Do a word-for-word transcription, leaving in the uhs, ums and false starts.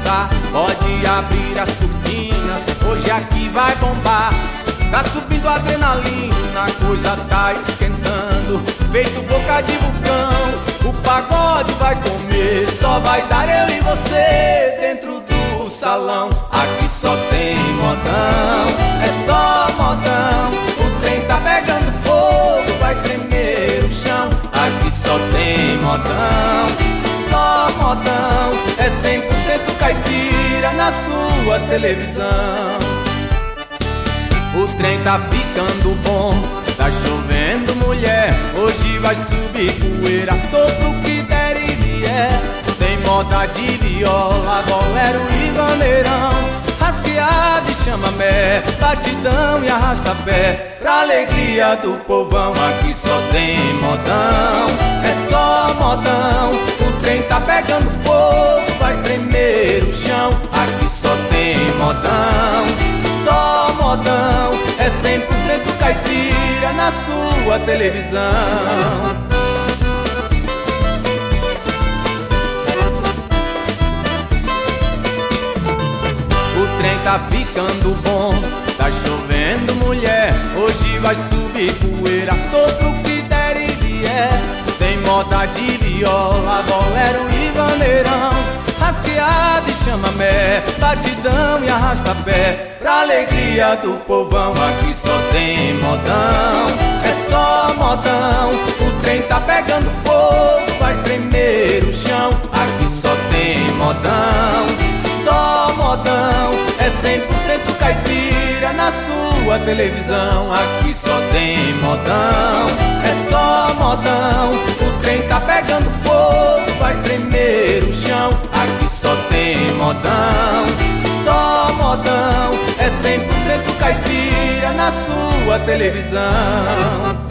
começar. Pode abrir as cortinas, hoje aqui vai bombar. Tá subindo a adrenalina, a coisa tá esquentando, feito boca de vulcão. O pagode vai comer, só vai dar eu e você dentro do salão. Aqui só tem modão, é só modão. O trem tá pegando fogo, vai tremer o chão. Aqui só tem modão, só modão. É cem por cento caipira na sua televisão. O trem tá ficando bom, tá chovendo mulher, hoje vai subir poeira, todo que der e vier. Tem moda de viola, bolero e bandeirão, rasqueado e chamamé, batidão e arrasta-pé, pra alegria do povão. Aqui só tem modão, é só modão. O trem tá pegando fogo, vai tremer o chão. Aqui só tem modão, só modão. É cem por cento caipira na sua televisão. O trem tá ficando bom, tá chovendo mulher, hoje vai subir poeira, todo que der e vier. Tem moda de viola, bolero e bandeirão, rasqueado e chamamé, batidão e arrasta-pé, pra alegria do povão. Aqui só tem modão, é só modão. O trem tá pegando fogo, vai tremer o chão. Aqui só tem modão, só modão. É cem por cento caipira na sua televisão. Aqui só tem modão, é só modão. O trem tá pegando fogo, vai tremer o chão. Aqui só tem modão, só modão. É cem por cento caipira na sua televisão.